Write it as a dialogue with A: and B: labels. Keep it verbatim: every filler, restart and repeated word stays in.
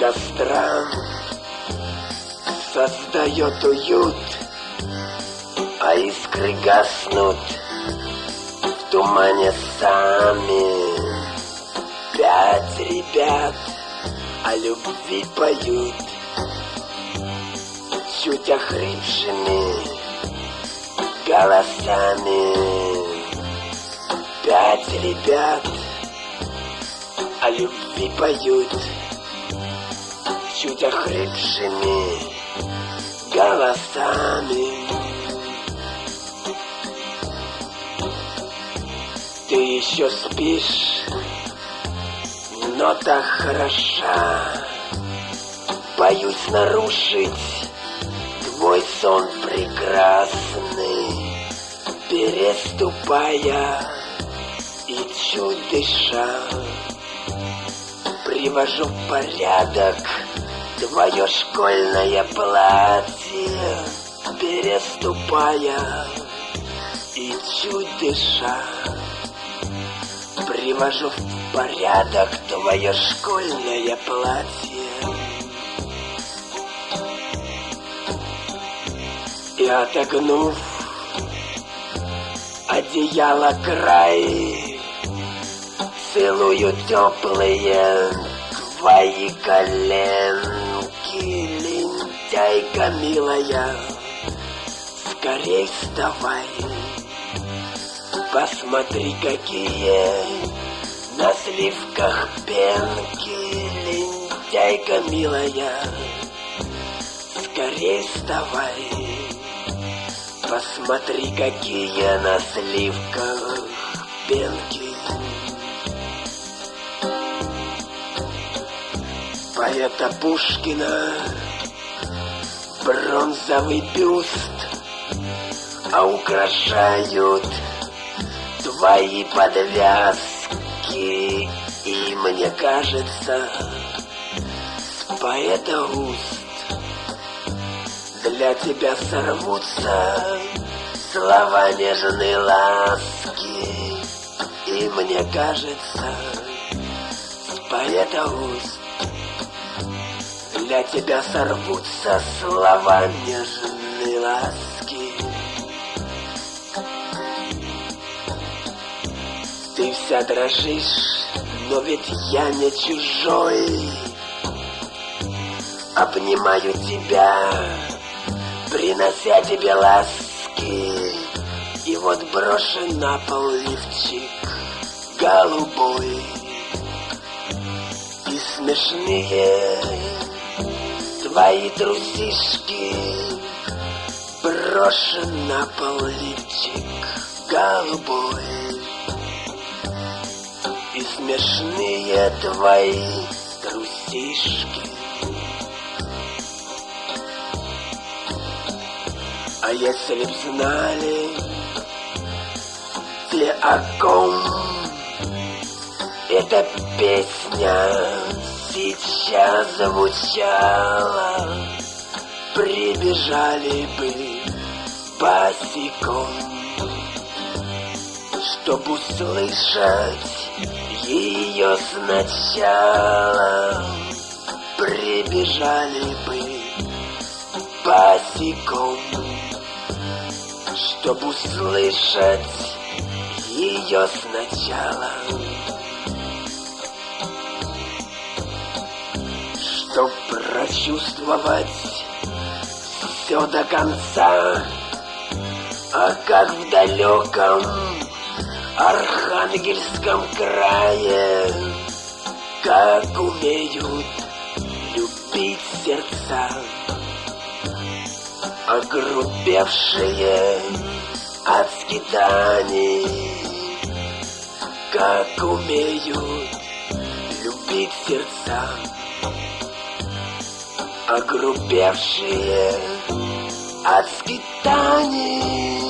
A: костра создает уют, а искры гаснут в тумане сами. Пять ребят о любви поют, чуть охрипшими голосами. Пять ребят о любви поют, чуть охрипшими голосами. Ты еще спишь, но так хороша. Боюсь нарушить твой сон прекрасный, переступая и чуть дыша. Привожу в порядок твое школьное платье, переступая и чуть дыша. Привожу в порядок твое школьное платье. И отогнув одеяло край, целую теплые твои коленки. Лентяйка милая, скорей вставай. Посмотри, какие на сливках пенки. Лентяйка милая, скорей вставай. Посмотри, какие на сливках пенки. Поэта Пушкина бронзовый бюст, а украшают твои подвязки. И мне кажется, с поэта уст для тебя сорвутся слова нежной ласки. И мне кажется, с поэта уст для тебя сорвутся слова нежной ласки. Ты вся дрожишь, но ведь я не чужой. Обнимаю тебя, принося тебе ласки. И вот брошен на пол лифчик голубой. И смешные твои трусишки, брошен на пол лифчик голубой. И смешные твои трусишки. А если б знали те, о ком эта песня сейчас звучала, прибежали бы босиком, чтоб услышать ее сначала. Прибежали бы босиком, чтоб услышать ее сначала. Чтоб прочувствовать все до конца, а как в далеком Архангельском крае, как умеют любить сердца, огрубевшие от скитаний, как умеют любить сердца, огрубевшие от скитаний.